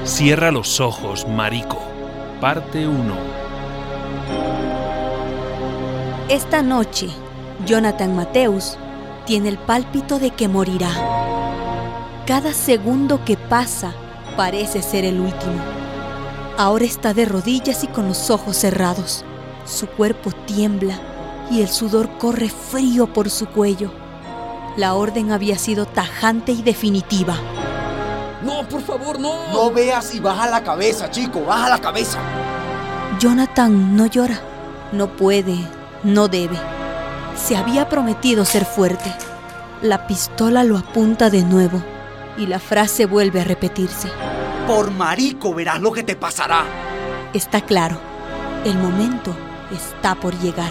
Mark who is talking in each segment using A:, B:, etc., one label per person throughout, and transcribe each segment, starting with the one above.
A: Cierra los ojos, marico. Parte 1.
B: Esta noche, Jonathan Mateus tiene el pálpito de que morirá. Cada segundo que pasa parece ser el último. Ahora está de rodillas y con los ojos cerrados. Su cuerpo tiembla y el sudor corre frío por su cuello. La orden había sido tajante y definitiva.
C: ¡No, por favor, no!
D: No veas y baja la cabeza, chico, baja la cabeza.
B: Jonathan no llora, no puede, no debe. Se había prometido ser fuerte. La pistola lo apunta de nuevo y la frase vuelve a repetirse.
D: Por marico verás lo que te pasará.
B: Está claro, el momento está por llegar.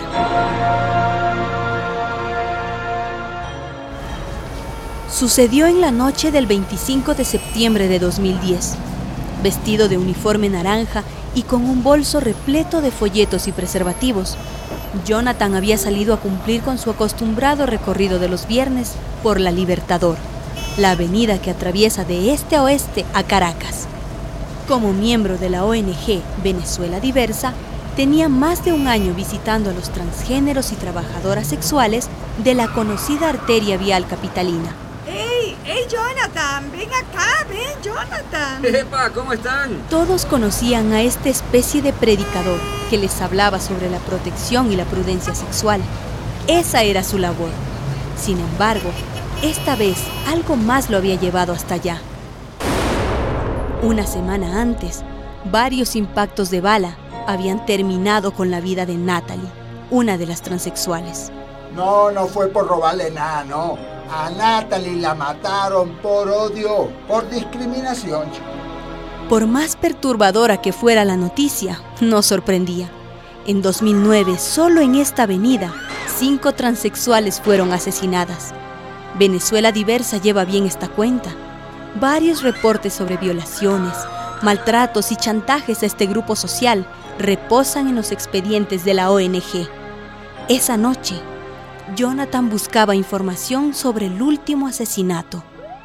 B: Sucedió en la noche del 25 de septiembre de 2010. Vestido de uniforme naranja y con un bolso repleto de folletos y preservativos, Jonathan había salido a cumplir con su acostumbrado recorrido de los viernes por la Libertador, la avenida que atraviesa de este a oeste a Caracas. Como miembro de la ONG Venezuela Diversa, tenía más de un año visitando a los transgéneros y trabajadoras sexuales de la conocida arteria vial capitalina.
E: ¡Ey, Jonathan! ¡Ven acá! ¡Ven, Jonathan!
C: ¡Epa! ¿Cómo están?
B: Todos conocían a esta especie de predicador que les hablaba sobre la protección y la prudencia sexual. Esa era su labor. Sin embargo, esta vez algo más lo había llevado hasta allá. Una semana antes, varios impactos de bala habían terminado con la vida de Natalie, una de las transexuales.
D: No fue por robarle nada, no. A Natalie la mataron por odio, por discriminación.
B: Por más perturbadora que fuera la noticia, no sorprendía. En 2009, solo en esta avenida, 5 transexuales fueron asesinadas. Venezuela Diversa lleva bien esta cuenta. Varios reportes sobre violaciones, maltratos y chantajes a este grupo social reposan en los expedientes de la ONG. Esa noche, Jonathan buscaba información sobre el último asesinato.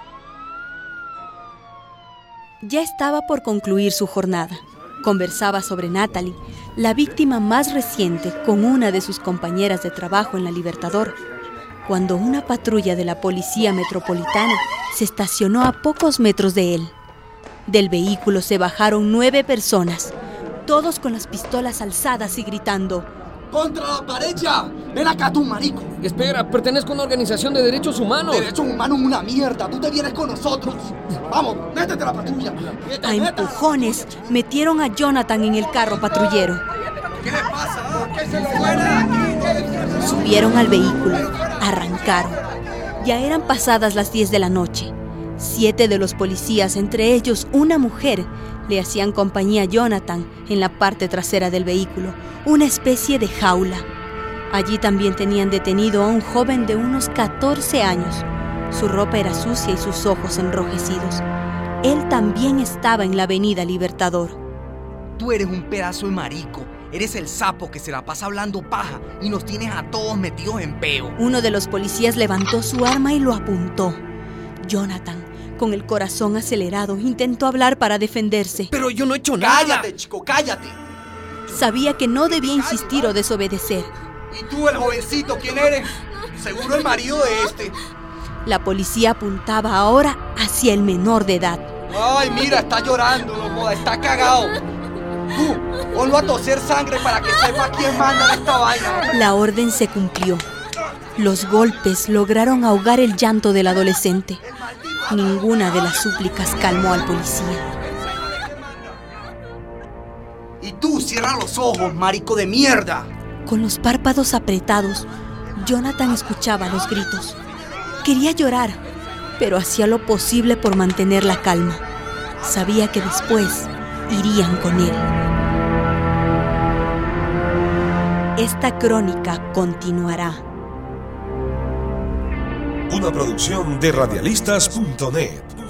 B: Ya estaba por concluir su jornada. Conversaba sobre Natalie, la víctima más reciente, con una de sus compañeras de trabajo en la Libertador, cuando una patrulla de la Policía Metropolitana se estacionó a pocos metros de él. Del vehículo se bajaron 9 personas, todos con las pistolas alzadas y gritando:
D: ¡Contra la pared ya! ¡Ven acá tú, marico!
C: Espera, pertenezco a una organización de derechos humanos.
D: ¡Derechos humanos una mierda! ¡Tú te vienes con nosotros! ¡Vamos, métete a la patrulla!
B: A empujones metieron a Jonathan en el carro patrullero.
D: ¿Qué le pasa? ¡Que se lo fuera de aquí!
B: Subieron al vehículo, arrancaron. Ya eran pasadas las 10 de la noche. 7 de los policías, entre ellos una mujer, le hacían compañía a Jonathan en la parte trasera del vehículo, una especie de jaula. Allí también tenían detenido a un joven de unos 14 años. Su ropa era sucia y sus ojos enrojecidos. Él también estaba en la avenida Libertador.
F: Tú eres un pedazo de marico. Eres el sapo que se la pasa hablando paja y nos tienes a todos metidos en peo.
B: Uno de los policías levantó su arma y lo apuntó. Jonathan, con el corazón acelerado, intentó hablar para defenderse.
C: Pero yo no he hecho nada.
D: ¡Cállate, chico, cállate!
B: Sabía que no debía insistir o desobedecer.
D: ¿Y tú, el jovencito, quién eres? Seguro el marido de este.
B: La policía apuntaba ahora hacia el menor de edad.
D: Ay, mira, está llorando, no joda, está cagado. Tú, ponlo a toser sangre para que sepa quién manda en esta vaina.
B: La orden se cumplió. Los golpes lograron ahogar el llanto del adolescente. Ninguna de las súplicas calmó al policía.
D: Y tú, cierra los ojos, marico de mierda.
B: Con los párpados apretados, Jonathan escuchaba los gritos. Quería llorar, pero hacía lo posible por mantener la calma. Sabía que después irían con él. Esta crónica continuará.
G: Una producción de radialistas.net.